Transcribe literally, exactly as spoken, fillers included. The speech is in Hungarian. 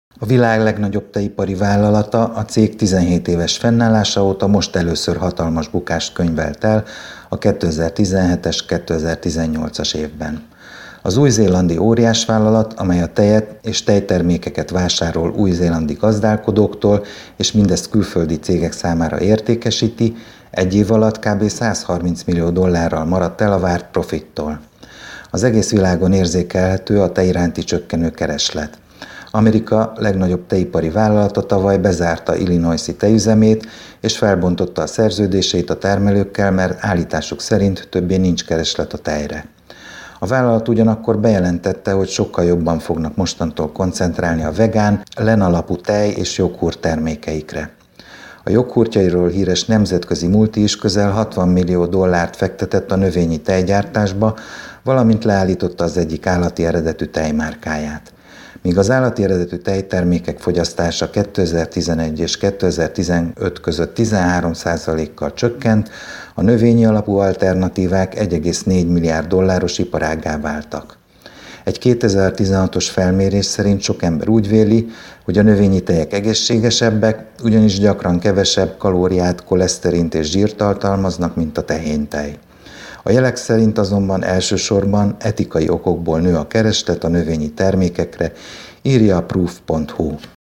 A világ legnagyobb tejipari vállalata, a cég tizenhét éves fennállása óta most először hatalmas bukást könyvelt el a kétezer-tizenhetes-kétezer-tizennyolcas évben. Az új-zélandi óriásvállalat, amely a tejet és tejtermékeket vásárol új-zélandi gazdálkodóktól, és mindezt külföldi cégek számára értékesíti, egy év alatt kb. százharminc millió dollárral maradt el a várt profittól. Az egész világon érzékelhető a tej iránti csökkenő kereslet. Amerika legnagyobb tejipari vállalata tavaly bezárta Illinois-i tejüzemét, és felbontotta a szerződéseit a termelőkkel, mert állításuk szerint többé nincs kereslet a tejre. A vállalat ugyanakkor bejelentette, hogy sokkal jobban fognak mostantól koncentrálni a vegán, len alapú tej és joghurt termékeikre. A joghurtjairól híres nemzetközi multi is közel hatvan millió dollárt fektetett a növényi tejgyártásba, valamint leállította az egyik állati eredetű tejmárkáját. Míg az állati eredetű tejtermékek fogyasztása kétezer-tizenegy és kétezer-tizenöt között tizenhárom százalékkal csökkent, a növényi alapú alternatívák egy egész négy milliárd dolláros iparággá váltak. Egy kétezer-tizenhatos felmérés szerint sok ember úgy véli, hogy a növényi tejek egészségesebbek, ugyanis gyakran kevesebb kalóriát, koleszterint és zsírt tartalmaznak, mint a tehénytej. A jelek szerint azonban elsősorban etikai okokból nő a kereslet a növényi termékekre, írja a proof pont hu.